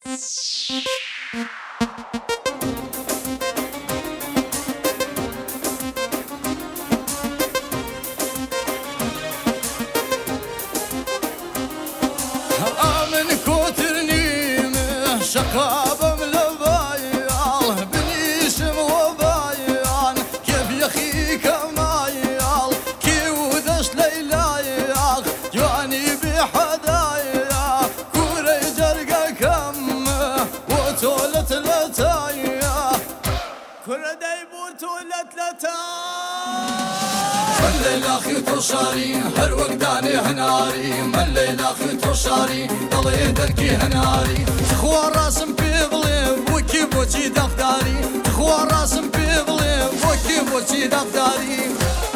من كترني شقابة ملبايال بنيشم وبايان كيف يخيك مايال كي ودش ليلايال جواني بحدايا كوري جرقا كم وتولت لتايا كوري دايبو تولت لتايا من ليلة خيط شاري هر وقداني هناري من ليلة خيط شاري ضلي دركي هناري تخوى راسم بيبلي بوكي بوكي دفتاري تخوى راسم بيبلي بوكي بوكي دفتاري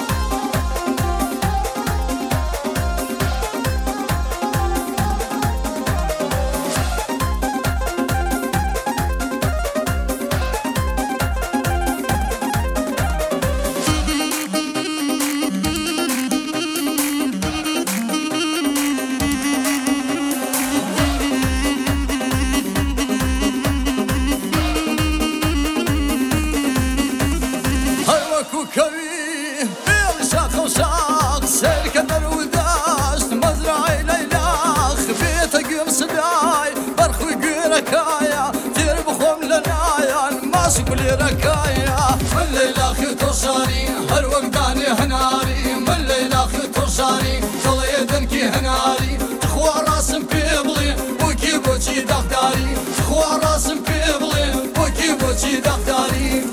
كوي بيل شاخ وشاخ سيرك دروداشت مزرعي ليلاخ بيتك مصداي برخو ركايا تير بخوم لنايا ماسك لي ركايا من ليلاخ توصاري هر وقداني هناري من ليلاخ توصاري طلي دنكي هناري تخوى راسم بيبلي بوكي بوكي دفتاري تخوى راسم بيبلي بوكي بوكي دفتاري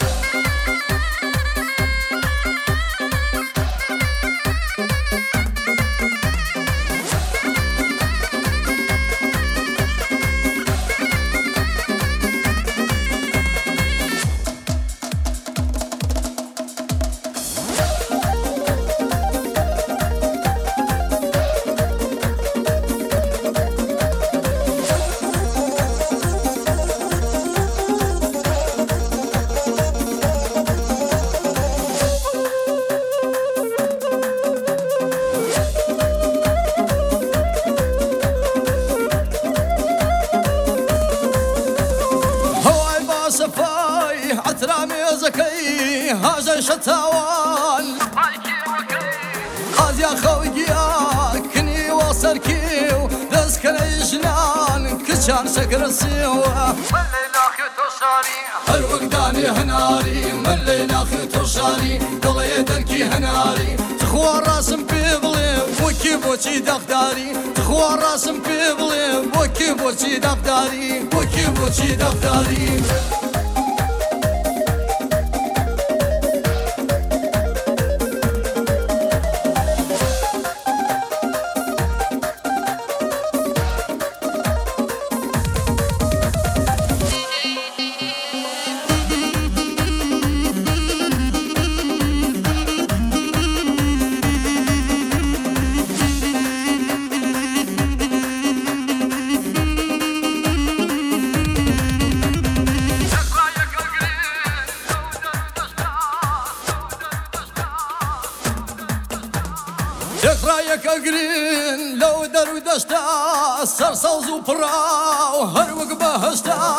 صفاي عترامي زكي هاجا شتاوان قاد يا خويا كني وصركيو دسكني جنان كشان سكر السيوة من ليلة خيتو شاري هر وقداني هناري من ليلة خيتو شاري ضلي دركي هناري تخوى راسم بيبلي بوكي بوكي دفتاري تخوى راسم بيبلي بوكي بوكي دفتاري بوكي بوكي دفتاري رايك اقرين لو درو دشتا سرسوز وبراو هر وقبه هشتا